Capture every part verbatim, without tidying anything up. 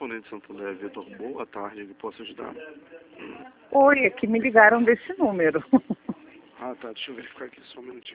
correspondente Santander, Vitor, boa tarde, que posso ajudar? Oi, é que me ligaram desse número. Ah, tá, deixa eu verificar aqui só um minutinho.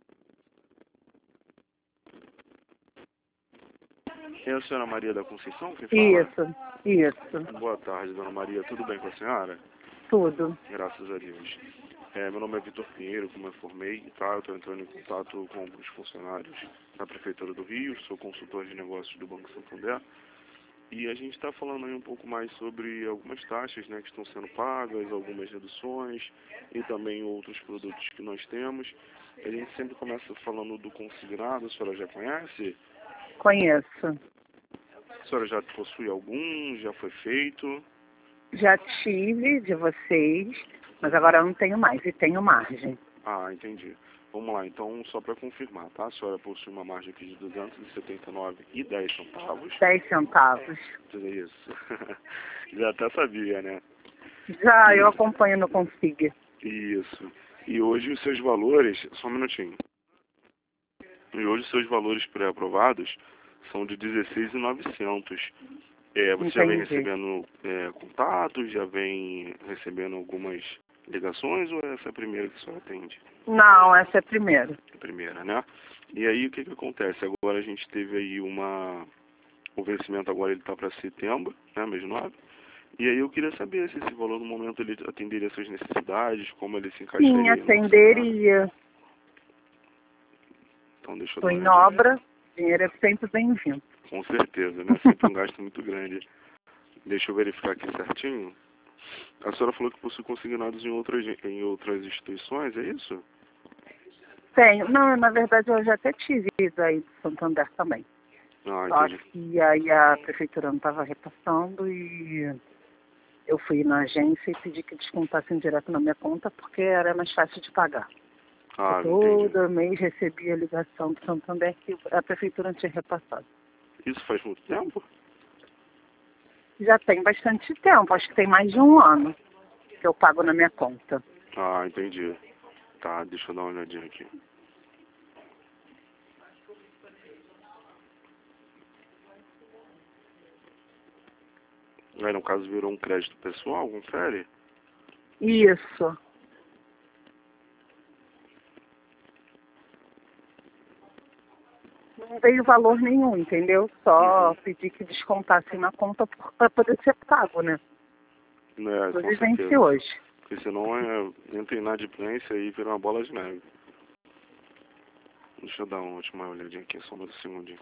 É a senhora Maria da Conceição que fala? Isso, isso, Boa tarde, dona Maria, tudo bem com a senhora? tudo. Graças a Deus. É, meu nome é Vitor Pinheiro, como eu informei, tá? Eu estou entrando em contato com alguns funcionários da Prefeitura do Rio, sou consultor de negócios do Banco Santander. E a gente está falando aí um pouco mais sobre algumas taxas, né, que estão sendo pagas, algumas reduções e também outros produtos que nós temos. A gente sempre começa falando do consignado, a senhora já conhece? Conheço. A senhora já possui algum? Já foi feito? Já tive de vocês, mas agora eu não tenho mais e tenho margem. Ah, entendi. Vamos lá, então, só para confirmar, tá? A senhora possui uma margem aqui de duzentos e setenta e nove reais e dez centavos. dez centavos. Tudo isso. Já até sabia, né? Já, eu acompanho no Config. Isso. E hoje os seus valores, só um minutinho. E hoje os seus valores pré-aprovados são de dezesseis mil e novecentos. É, você já vem Entendi. recebendo é, contatos, já vem recebendo algumas ligações ou essa é a primeira que a senhora atende? Não, essa é a primeira. A primeira, né? E aí o que que acontece? Agora a gente teve aí uma... O vencimento agora ele está para setembro, né, mês nove. E aí eu queria saber se esse valor no momento ele atenderia às suas necessidades, como ele se encaixaria. Sim, no orçamento. atenderia. Então deixa eu Estou dar uma em olhadinha. obra, dinheiro é sempre bem-vindo. Com certeza, né? Sempre um gasto muito grande. Deixa eu verificar aqui certinho. A senhora falou que possui consignados em outras, em outras instituições, é isso? Tenho. Não, na verdade eu já até tive isso aí de Santander também. Ah, Só entendi. que aí a prefeitura não estava repassando e eu fui na agência e pedi que descontassem direto na minha conta porque era mais fácil de pagar. Ah, entendi. Todo mês recebia a ligação do Santander que a prefeitura não tinha repassado. Isso faz muito tempo? Já tem bastante tempo, acho que tem mais de um ano que eu pago na minha conta. Ah, entendi. Tá, deixa eu dar uma olhadinha aqui. Aí no caso virou um crédito pessoal, confere? Isso. Não veio valor nenhum, entendeu? Só Uhum. pedi que descontassem na conta para poder ser pago, né? É, com Inclusive vence certeza. hoje. Porque senão é, entra em inadimplência e vira uma bola de neve. Deixa eu dar uma última olhadinha aqui, só mais um segundinho.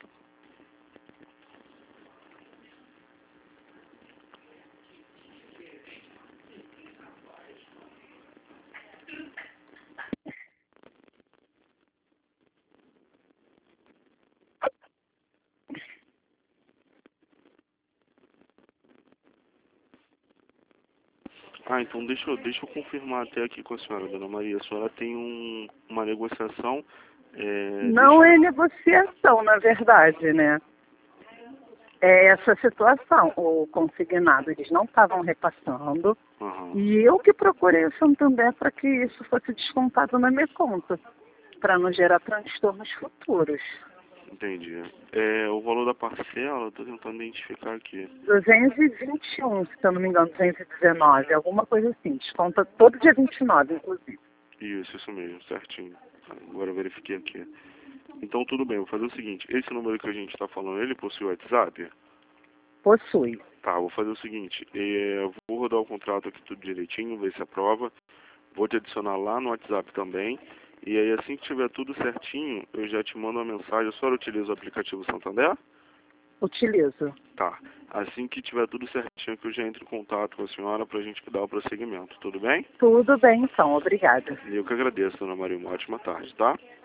Ah, então deixa eu, deixa eu confirmar até aqui com a senhora, dona Maria. A senhora tem um, uma negociação... É, Não deixa... é negociação, na verdade, né? É essa situação. O consignado, eles não estavam repassando. Uhum. E eu que procurei o Santander para que isso fosse descontado na minha conta, para não gerar transtornos futuros. Entendi. É, o valor da parcela, eu tô tentando identificar aqui. duzentos e vinte e um, se eu não me engano, duzentos e dezenove, alguma coisa assim. Desconta todo dia vinte e nove, inclusive. Isso, isso mesmo, certinho. Agora eu verifiquei aqui. Então tudo bem, vou fazer o seguinte. Esse número que a gente está falando, ele possui WhatsApp? Possui. Tá, vou fazer o seguinte. É, vou rodar o contrato aqui tudo direitinho, ver se aprova. Vou te adicionar lá no WhatsApp também. E aí assim que tiver tudo certinho, eu já te mando uma mensagem. A senhora utiliza o aplicativo Santander? Utilizo. Tá. Assim que tiver tudo certinho, que eu já entro em contato com a senhora pra gente dar o prosseguimento. Tudo bem? Tudo bem, então. Obrigada. E eu que agradeço, dona Maria. Uma ótima tarde, tá?